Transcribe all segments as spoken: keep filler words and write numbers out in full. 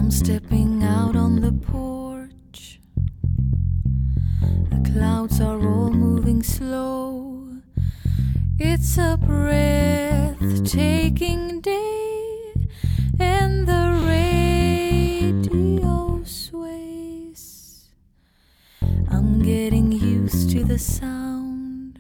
I'm stepping out on the porch. The clouds are all moving slow. It's a breathtaking day, and the radio sways. I'm getting used to the sound,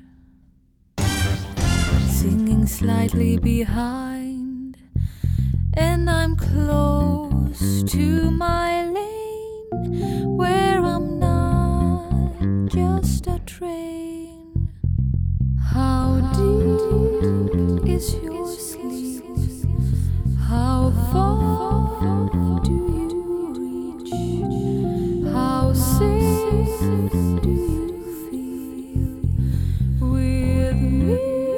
singing slightly behind, and I'm close to my lane, where I'm not just a train. How deep is your sleep? How far do you reach? How safe do you feel with me?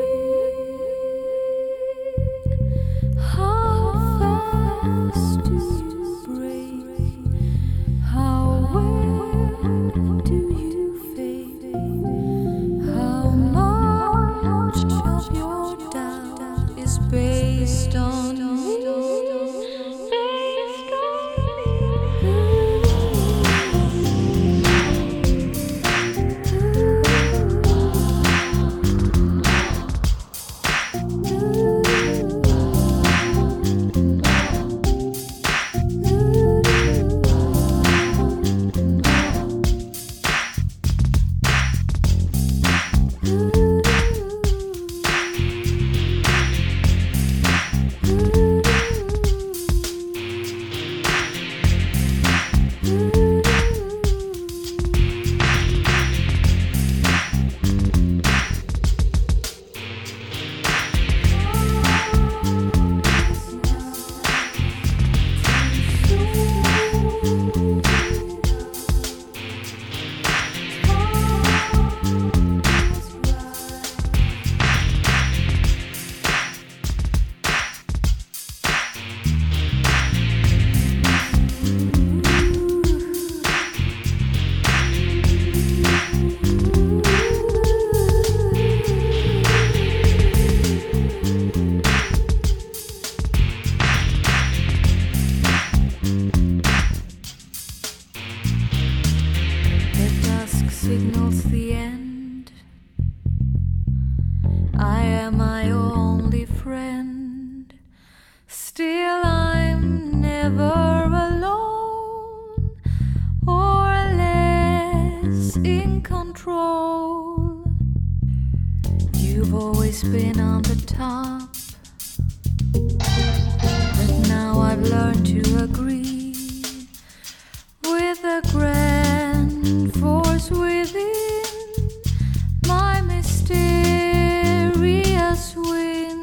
How fast do you break? How well do you fade? How much of your doubt is based on me? Based on signals the end. I am my only friend. Still I'm never alone or less in control. You've always been on the top, but now I've learned to agree with the grand force within my mysterious wind.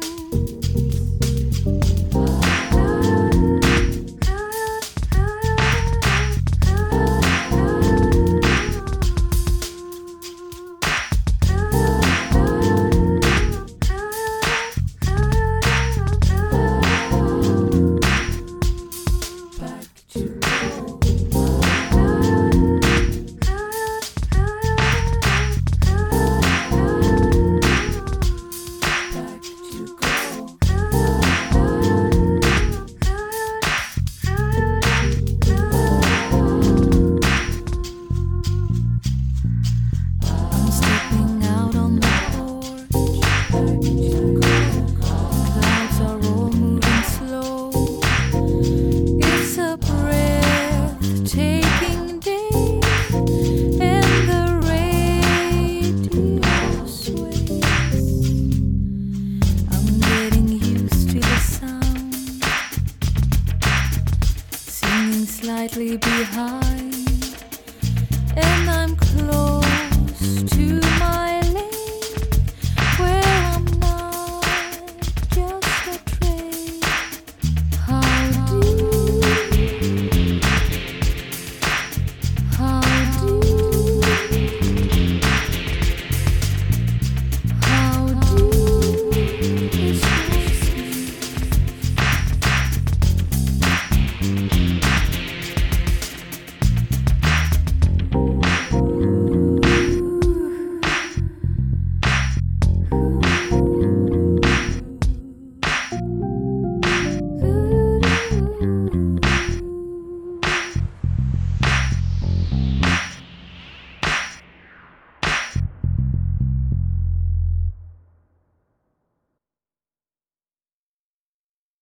Slightly behind, and I'm close to my